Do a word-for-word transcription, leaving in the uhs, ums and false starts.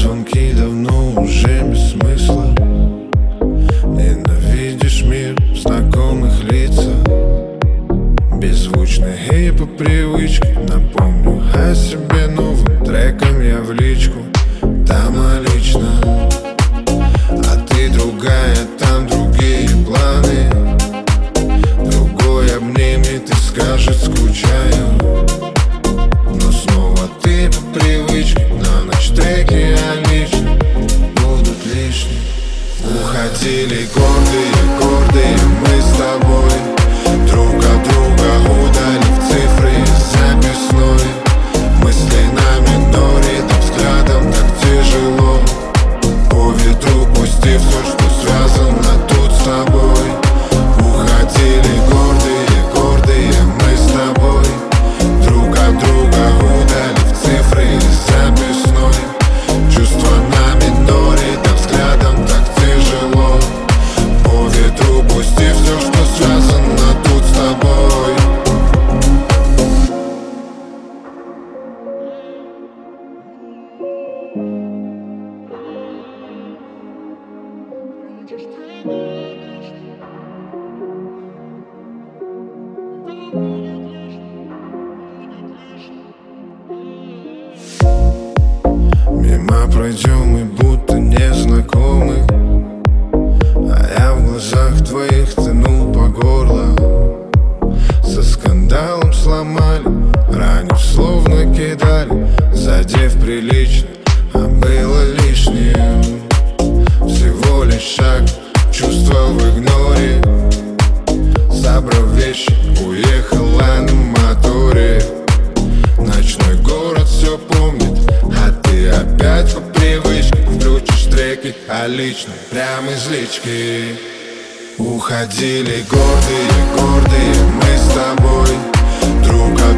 звонки давно уже без смысла. Ненавидишь мир в знакомых лицах. Беззвучный и по привычке напомню о себе новым треком я в личку. Там лично, а ты другая, там другие планы. Другой обнимет и скажет скучаю. Но снова ты по привычке, на ночь треки я лично будут лишние. Уходили гордые, гордые мы с тобой, друг от друга удалив цифры из записной. Мысли на миноре, так взглядом так тяжело. По ветру пусти все, что связано тут с тобой. Уходили гордые, гордые мы с тобой, друг от друга удалив цифры из записной. Чувства на миноре, так взглядом так тяжело. По ветру пусти все, что связано тут с тобой. Мимо пройдем и будто незнакомы, а я в глазах твоих тонул по горло. Со скандалом сломали, ранив словно кидали, задев прилично, а было лишнее. Всего лишь шаг, чувства в игноре. Забрав вещи, уехала на моторе. Ночной город все помнит, а ты опять по привычке включишь треки, а лично прямо из лички. Уходили гордые, гордые мы с тобой, друг от